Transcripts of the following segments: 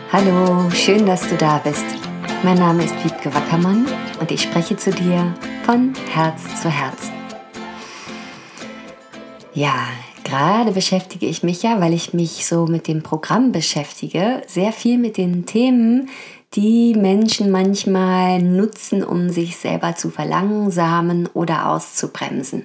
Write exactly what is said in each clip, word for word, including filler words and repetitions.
Hallo, schön, dass du da bist. Mein Name ist Wiebke Wackermann und ich spreche zu dir von Herz zu Herz. Ja, gerade beschäftige ich mich ja, weil ich mich so mit dem Programm beschäftige, sehr viel mit den Themen, die Menschen manchmal nutzen, um sich selber zu verlangsamen oder auszubremsen.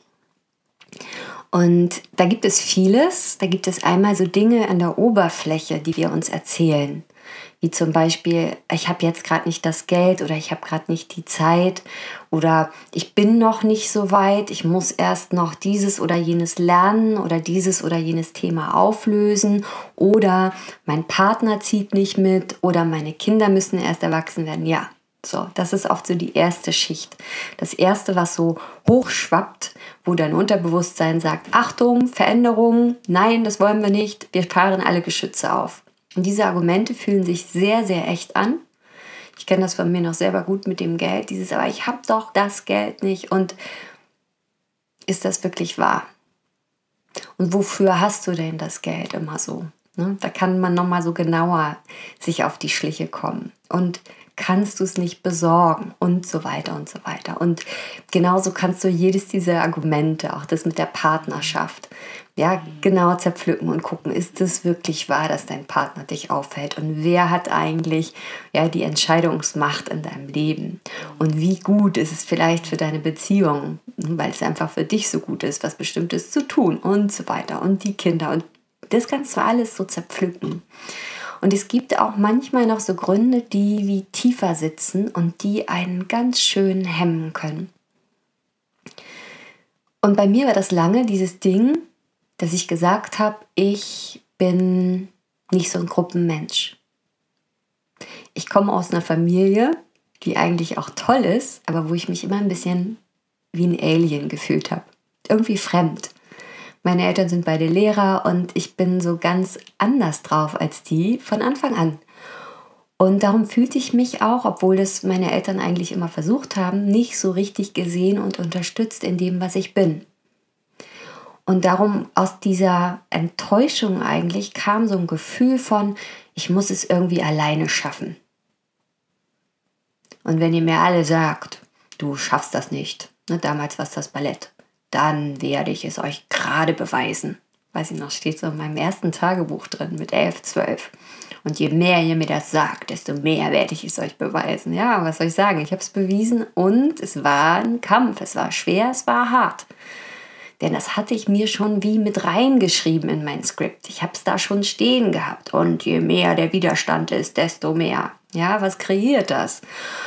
Und da gibt es vieles. Da gibt es einmal so Dinge an der Oberfläche, die wir uns erzählen. Wie zum Beispiel, ich habe jetzt gerade nicht das Geld oder ich habe gerade nicht die Zeit oder ich bin noch nicht so weit, ich muss erst noch dieses oder jenes lernen oder dieses oder jenes Thema auflösen oder mein Partner zieht nicht mit oder meine Kinder müssen erst erwachsen werden. Ja, so, das ist oft so die erste Schicht. Das erste, was so hochschwappt, wo dein Unterbewusstsein sagt, Achtung, Veränderung, nein, das wollen wir nicht, wir fahren alle Geschütze auf. Und diese Argumente fühlen sich sehr, sehr echt an. Ich kenne das von mir noch selber gut mit dem Geld. Dieses, aber ich habe doch das Geld nicht. Und ist das wirklich wahr? Und wofür hast du denn das Geld immer so? Ne? Da kann man nochmal so genauer sich auf die Schliche kommen. Und kannst du es nicht besorgen und so weiter und so weiter. Und genauso kannst du jedes dieser Argumente, auch das mit der Partnerschaft, ja, genau zerpflücken und gucken, ist es wirklich wahr, dass dein Partner dich aufhält und wer hat eigentlich ja, die Entscheidungsmacht in deinem Leben und wie gut ist es vielleicht für deine Beziehung, weil es einfach für dich so gut ist, was Bestimmtes zu tun und so weiter und die Kinder und das kannst du alles so zerpflücken. Und es gibt auch manchmal noch so Gründe, die wie tiefer sitzen und die einen ganz schön hemmen können. Und bei mir war das lange dieses Ding, dass ich gesagt habe, ich bin nicht so ein Gruppenmensch. Ich komme aus einer Familie, die eigentlich auch toll ist, aber wo ich mich immer ein bisschen wie ein Alien gefühlt habe. Irgendwie fremd. Meine Eltern sind beide Lehrer und ich bin so ganz anders drauf als die von Anfang an. Und darum fühlte ich mich auch, obwohl das meine Eltern eigentlich immer versucht haben, nicht so richtig gesehen und unterstützt in dem, was ich bin. Und darum aus dieser Enttäuschung eigentlich kam so ein Gefühl von, ich muss es irgendwie alleine schaffen. Und wenn ihr mir alle sagt, du schaffst das nicht, ne, damals war es das Ballett, dann werde ich es euch gerade beweisen. Weiß ich noch, steht so in meinem ersten Tagebuch drin mit elf, zwölf. Und je mehr ihr mir das sagt, desto mehr werde ich es euch beweisen. Ja, was soll ich sagen? Ich habe es bewiesen und es war ein Kampf. Es war schwer, es war hart. Denn das hatte ich mir schon wie mit reingeschrieben in mein Skript. Ich habe es da schon stehen gehabt. Und je mehr der Widerstand ist, desto mehr. Ja, was kreiert das?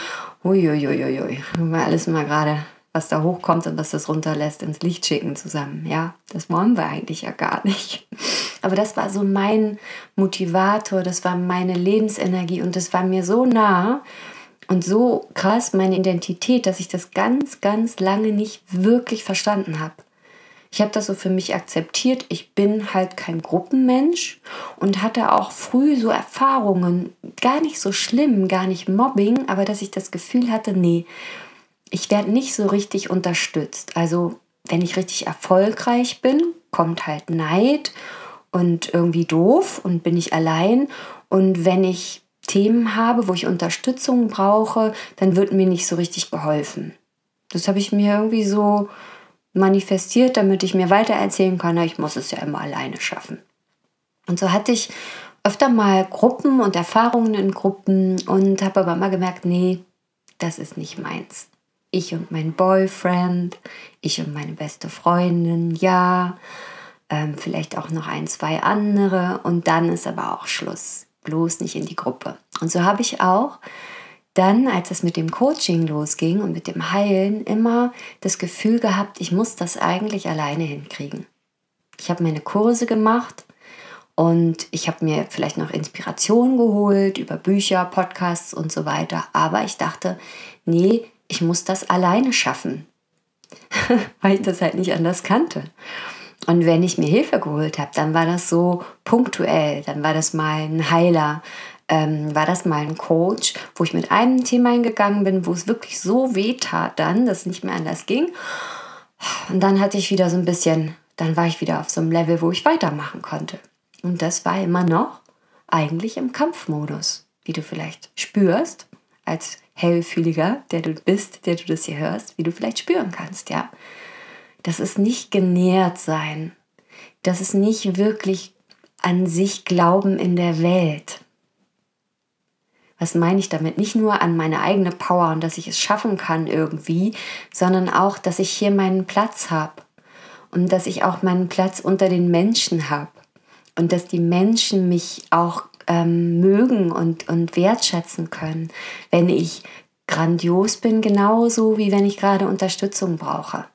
Uiuiuiui. Mal alles mal gerade, was da hochkommt und was das runterlässt, ins Licht schicken zusammen. Ja, das wollen wir eigentlich ja gar nicht. Aber das war so mein Motivator, das war meine Lebensenergie und das war mir so nah und so krass meine Identität, dass ich das ganz, ganz lange nicht wirklich verstanden habe. Ich habe das so für mich akzeptiert. Ich bin halt kein Gruppenmensch und hatte auch früh so Erfahrungen, gar nicht so schlimm, gar nicht Mobbing, aber dass ich das Gefühl hatte, nee, ich werde nicht so richtig unterstützt. Also wenn ich richtig erfolgreich bin, kommt halt Neid und irgendwie doof und bin ich allein. Und wenn ich Themen habe, wo ich Unterstützung brauche, dann wird mir nicht so richtig geholfen. Das habe ich mir irgendwie so manifestiert, damit ich mir weitererzählen kann, na, ich muss es ja immer alleine schaffen. Und so hatte ich öfter mal Gruppen und Erfahrungen in Gruppen und habe aber immer gemerkt, nee, das ist nicht meins. Ich und mein Boyfriend, ich und meine beste Freundin, ja, ähm, vielleicht auch noch ein, zwei andere und dann ist aber auch Schluss. Bloß nicht in die Gruppe. Und so habe ich auch dann, als es mit dem Coaching losging und mit dem Heilen, immer das Gefühl gehabt, ich muss das eigentlich alleine hinkriegen. Ich habe meine Kurse gemacht und ich habe mir vielleicht noch Inspiration geholt über Bücher, Podcasts und so weiter. Aber ich dachte, nee, ich muss das alleine schaffen, weil ich das halt nicht anders kannte. Und wenn ich mir Hilfe geholt habe, dann war das so punktuell, dann war das mal ein Heiler, ähm, war das mal ein Coach, wo ich mit einem Thema hingegangen bin, wo es wirklich so weh tat dann, dass es nicht mehr anders ging. Und dann hatte ich wieder so ein bisschen, dann war ich wieder auf so einem Level, wo ich weitermachen konnte. Und das war immer noch eigentlich im Kampfmodus, wie du vielleicht spürst, als Hellfühliger, der du bist, der du das hier hörst, wie du vielleicht spüren kannst, ja. Das ist nicht genährt sein. Das ist nicht wirklich an sich Glauben in der Welt. Was meine ich damit? Nicht nur an meine eigene Power und dass ich es schaffen kann irgendwie, sondern auch, dass ich hier meinen Platz habe und dass ich auch meinen Platz unter den Menschen habe und dass die Menschen mich auch ähm, mögen und, und wertschätzen können, wenn ich grandios bin, genauso wie wenn ich gerade Unterstützung brauche.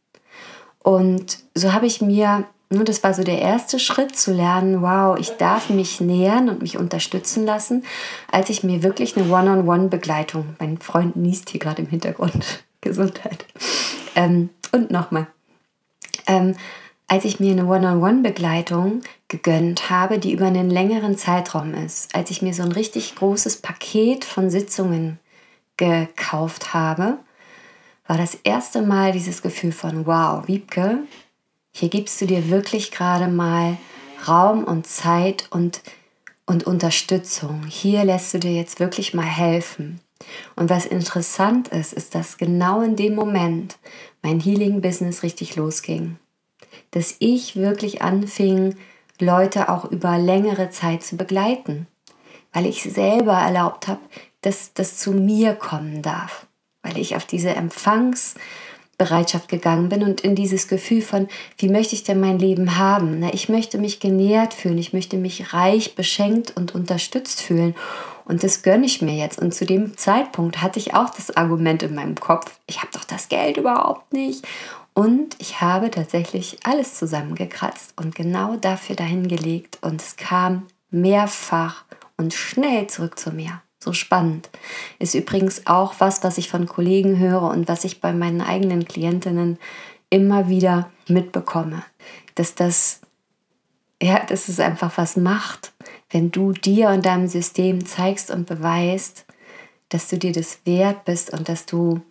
Und so habe ich mir, nur das war so der erste Schritt, zu lernen, wow, ich darf mich nähern und mich unterstützen lassen, als ich mir wirklich eine One-on-One-Begleitung, mein Freund niest hier gerade im Hintergrund, Gesundheit, ähm, und nochmal, ähm, als ich mir eine One-on-One-Begleitung gegönnt habe, die über einen längeren Zeitraum ist, als ich mir so ein richtig großes Paket von Sitzungen gekauft habe, war das erste Mal dieses Gefühl von, wow, Wiebke, hier gibst du dir wirklich gerade mal Raum und Zeit und, und Unterstützung. Hier lässt du dir jetzt wirklich mal helfen. Und was interessant ist, ist, dass genau in dem Moment mein Healing-Business richtig losging. Dass ich wirklich anfing, Leute auch über längere Zeit zu begleiten. Weil ich selber erlaubt habe, dass das zu mir kommen darf. Weil ich auf diese Empfangsbereitschaft gegangen bin und in dieses Gefühl von, wie möchte ich denn mein Leben haben? Na, ich möchte mich genährt fühlen, ich möchte mich reich, beschenkt und unterstützt fühlen. Und das gönne ich mir jetzt. Und zu dem Zeitpunkt hatte ich auch das Argument in meinem Kopf, ich habe doch das Geld überhaupt nicht. Und ich habe tatsächlich alles zusammengekratzt und genau dafür dahin gelegt. Und es kam mehrfach und schnell zurück zu mir. So spannend. Ist übrigens auch was, was ich von Kollegen höre und was ich bei meinen eigenen Klientinnen immer wieder mitbekomme. Dass das, ja, dass es einfach was macht, wenn du dir und deinem System zeigst und beweist, dass du dir das wert bist und dass du,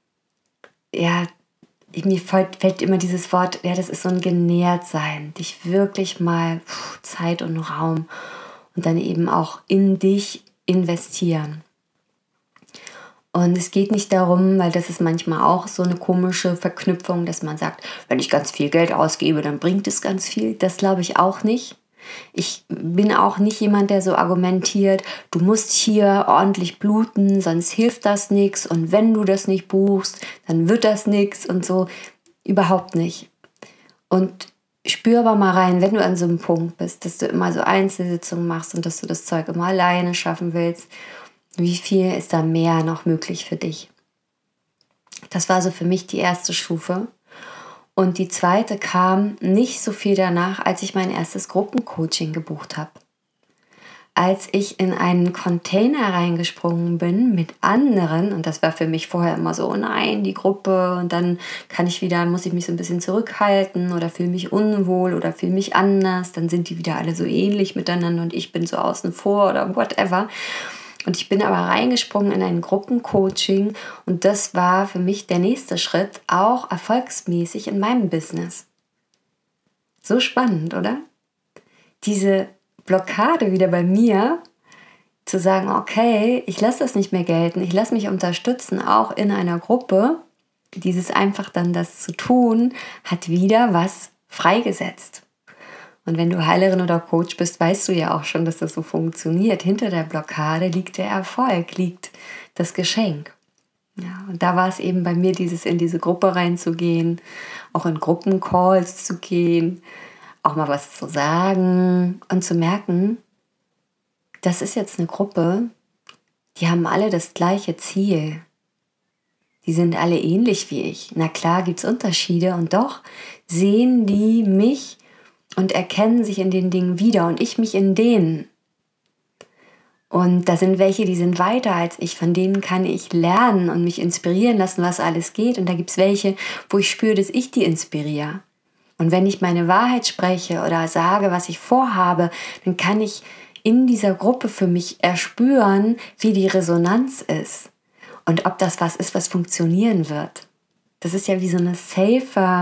ja, mir fällt, fällt immer dieses Wort, ja, das ist so ein Genährtsein, dich wirklich mal pff, Zeit und Raum und dann eben auch in dich investieren. Und es geht nicht darum, weil das ist manchmal auch so eine komische Verknüpfung, dass man sagt, wenn ich ganz viel Geld ausgebe, dann bringt es ganz viel. Das glaube ich auch nicht. Ich bin auch nicht jemand, der so argumentiert, du musst hier ordentlich bluten, sonst hilft das nichts und wenn du das nicht buchst, dann wird das nichts und so. Überhaupt nicht. Und spür aber mal rein, wenn du an so einem Punkt bist, dass du immer so Einzelsitzungen machst und dass du das Zeug immer alleine schaffen willst, wie viel ist da mehr noch möglich für dich? Das war so für mich die erste Stufe. Und die zweite kam nicht so viel danach, als ich mein erstes Gruppencoaching gebucht habe. Als ich in einen Container reingesprungen bin mit anderen, und das war für mich vorher immer so, oh nein, die Gruppe, und dann kann ich wieder, muss ich mich so ein bisschen zurückhalten oder fühle mich unwohl oder fühle mich anders, dann sind die wieder alle so ähnlich miteinander und ich bin so außen vor oder whatever. Und ich bin aber reingesprungen in ein Gruppencoaching und das war für mich der nächste Schritt, auch erfolgsmäßig in meinem Business. So spannend, oder? Diese Blockade wieder bei mir, zu sagen, okay, ich lasse das nicht mehr gelten, ich lasse mich unterstützen, auch in einer Gruppe. Dieses einfach dann das zu tun, hat wieder was freigesetzt. Und wenn du Heilerin oder Coach bist, weißt du ja auch schon, dass das so funktioniert. Hinter der Blockade liegt der Erfolg, liegt das Geschenk. Ja, und da war es eben bei mir, dieses in diese Gruppe reinzugehen, auch in Gruppencalls zu gehen, auch mal was zu sagen und zu merken, das ist jetzt eine Gruppe, die haben alle das gleiche Ziel. Die sind alle ähnlich wie ich. Na klar gibt es Unterschiede und doch sehen die mich und erkennen sich in den Dingen wieder und ich mich in denen. Und da sind welche, die sind weiter als ich, von denen kann ich lernen und mich inspirieren lassen, was alles geht. Und da gibt es welche, wo ich spüre, dass ich die inspiriere. Und wenn ich meine Wahrheit spreche oder sage, was ich vorhabe, dann kann ich in dieser Gruppe für mich erspüren, wie die Resonanz ist und ob das was ist, was funktionieren wird. Das ist ja wie so eine safer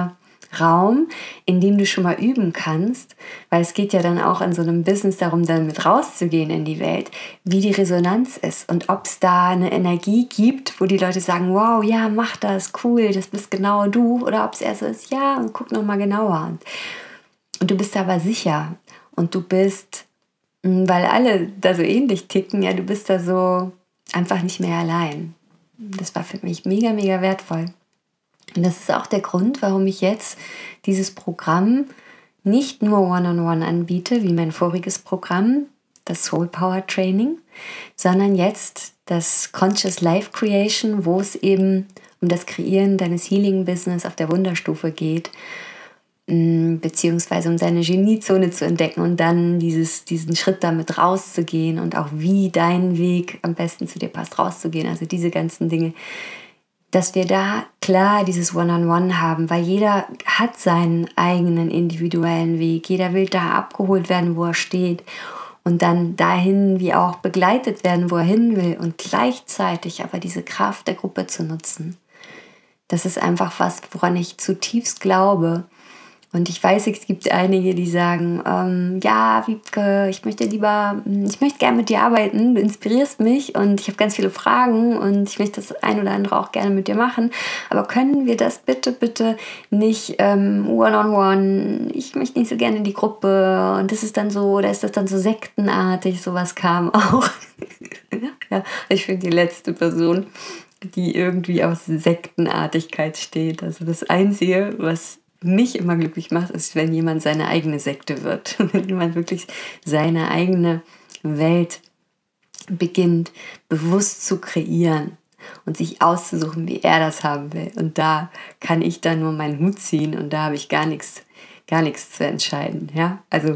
Raum, in dem du schon mal üben kannst, weil es geht ja dann auch in so einem Business darum, dann mit rauszugehen in die Welt, wie die Resonanz ist und ob es da eine Energie gibt, wo die Leute sagen, wow, ja, mach das, cool, das bist genau du, oder ob es eher so ist, ja, und guck noch mal genauer. Und, und du bist aber sicher und du bist, weil alle da so ähnlich ticken, ja, du bist da so einfach nicht mehr allein. Das war für mich mega, mega wertvoll. Und das ist auch der Grund, warum ich jetzt dieses Programm nicht nur One-on-One anbiete, wie mein voriges Programm, das Soul Power Training, sondern jetzt das Conscious Life Creation, wo es eben um das Kreieren deines Healing-Business auf der Wunderstufe geht, beziehungsweise um deine Geniezone zu entdecken und dann dieses, diesen Schritt damit rauszugehen und auch wie dein Weg am besten zu dir passt, rauszugehen. Also diese ganzen Dinge, dass wir da klar dieses One-on-One haben, weil jeder hat seinen eigenen individuellen Weg. Jeder will da abgeholt werden, wo er steht und dann dahin wie auch begleitet werden, wo er hin will und gleichzeitig aber diese Kraft der Gruppe zu nutzen. Das ist einfach was, woran ich zutiefst glaube. Und ich weiß, es gibt einige, die sagen, ähm, ja, Wiebke, ich möchte lieber, ich möchte gerne mit dir arbeiten, du inspirierst mich und ich habe ganz viele Fragen und ich möchte das ein oder andere auch gerne mit dir machen. Aber können wir das bitte, bitte nicht ähm, one-on-one? Ich möchte nicht so gerne in die Gruppe und das ist dann so, oder ist das dann so sektenartig? Sowas kam auch. Ja, ich finde die letzte Person, die irgendwie auf Sektenartigkeit steht. Also das Einzige, was mich immer glücklich macht, ist, wenn jemand seine eigene Sekte wird. Wenn jemand wirklich seine eigene Welt beginnt, bewusst zu kreieren und sich auszusuchen, wie er das haben will. Und da kann ich dann nur meinen Hut ziehen und da habe ich gar nichts, gar nichts zu entscheiden. Ja? Also,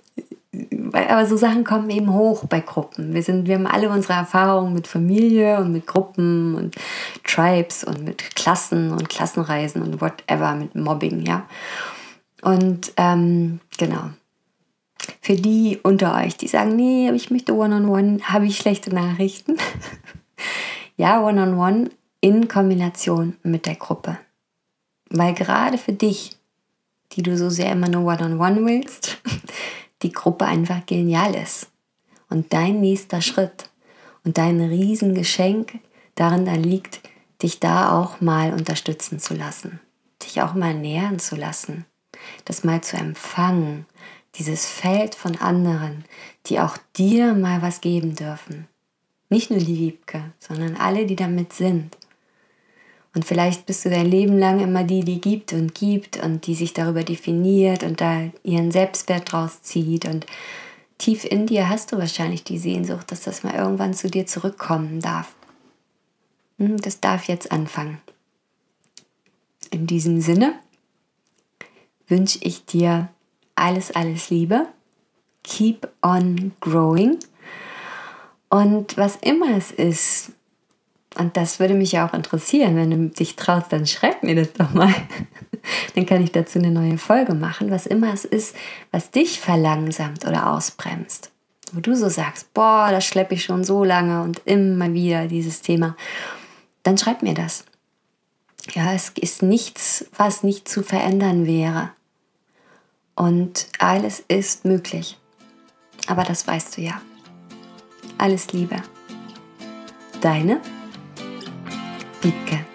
weil, aber so Sachen kommen eben hoch bei Gruppen. Wir, sind, wir haben alle unsere Erfahrungen mit Familie und mit Gruppen und Tribes und mit Klassen und Klassenreisen und whatever, mit Mobbing, ja. Und ähm, genau. Für die unter euch, die sagen, nee, aber ich möchte One-on-One, habe ich schlechte Nachrichten. Ja, One-on-One in Kombination mit der Gruppe. Weil gerade für dich, die du so sehr immer nur One-on-One willst, die Gruppe einfach genial ist. Und dein nächster Schritt und dein Riesengeschenk darin dann liegt, dich da auch mal unterstützen zu lassen, dich auch mal nähern zu lassen, das mal zu empfangen, dieses Feld von anderen, die auch dir mal was geben dürfen. Nicht nur die Wiebke, sondern alle, die damit sind. Und vielleicht bist du dein Leben lang immer die, die gibt und gibt und die sich darüber definiert und da ihren Selbstwert draus zieht. Und tief in dir hast du wahrscheinlich die Sehnsucht, dass das mal irgendwann zu dir zurückkommen darf. Das darf jetzt anfangen. In diesem Sinne wünsche ich dir alles, alles Liebe. Keep on growing. Und was immer es ist, und das würde mich ja auch interessieren, wenn du dich traust, dann schreib mir das doch mal. Dann kann ich dazu eine neue Folge machen, was immer es ist, was dich verlangsamt oder ausbremst. Wo du so sagst, boah, das schleppe ich schon so lange und immer wieder dieses Thema. Dann schreib mir das. Ja, es ist nichts, was nicht zu verändern wäre. Und alles ist möglich. Aber das weißt du ja. Alles Liebe. Deine Wiebke.